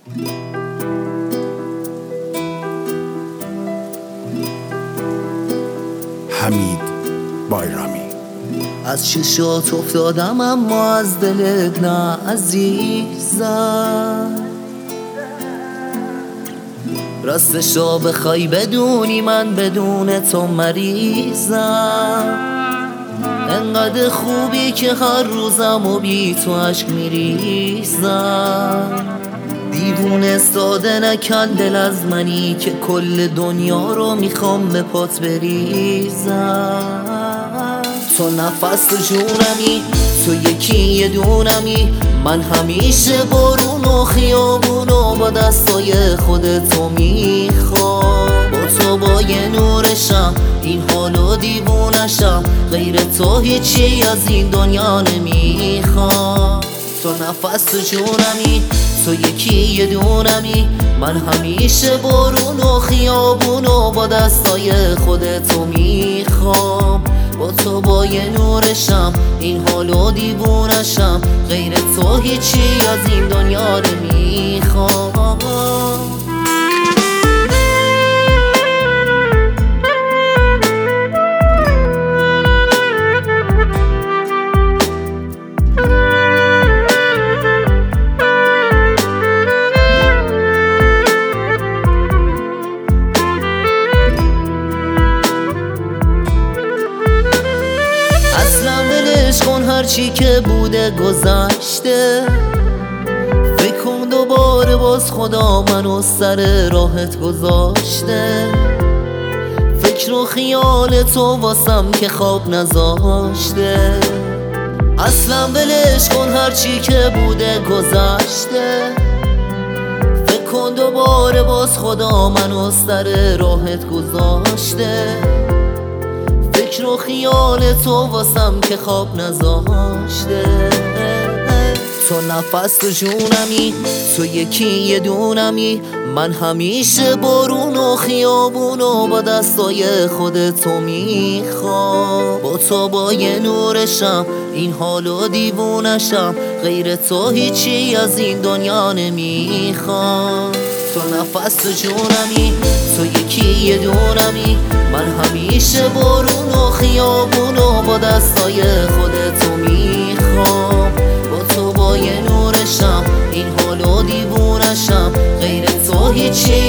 حمید بایرامی. از چشات افتادم اما از دلت نه عزیزم. راستشو بخوای بدونی من بدون تو مریضم. انقدر خوبی که هر روزم و بی تو عشق میریزم. دیوونه استاده نکن دل از منی که کل دنیا رو میخوام به پات بریزم. تو نفس و جونمی، تو یکی یه دونمی. من همیشه بارون و خیابون و با دستای خودتو میخوام. با تو با یه نورشم این حالو دیوونشم. غیر تو هیچی از این دنیا نمیخوام. تو نفس و جونمی، تو یکی یه دونمی. من همیشه بارون و خیابون و با دستای خودتو میخوام. با تو با یه نورشم این حالو دیوونشم. غیر تو هیچی از این دنیا نمیخوام. کن هرچی که بوده گذشته. فکر کن دوباره باز خدا منو سر راحت گذاشته. فکر و خیال تو واسم که خواب نذاشته. اصلا ولش کن هرچی که بوده گذشته. فکر کن دوباره باز خدا منو سر راحت گذاشته. فکر و خیال تو واسم که خواب نذاشته. تو نفس و جونمی، تو یکی یه دونمی. من همیشه بارون و خیابون و با دستای خودتو میخوام. با تو با یه نورشم این حالو دیوونشم. غیر تو هیچی از این دنیا نمیخوام. تو نفس و جونمی، تو یکی یه دونمی. من همیشه بارون و خیابون و با دستای خودتو میخوام. با تو با یه نورشم این حالو دیوونشم. غیر تو هیچی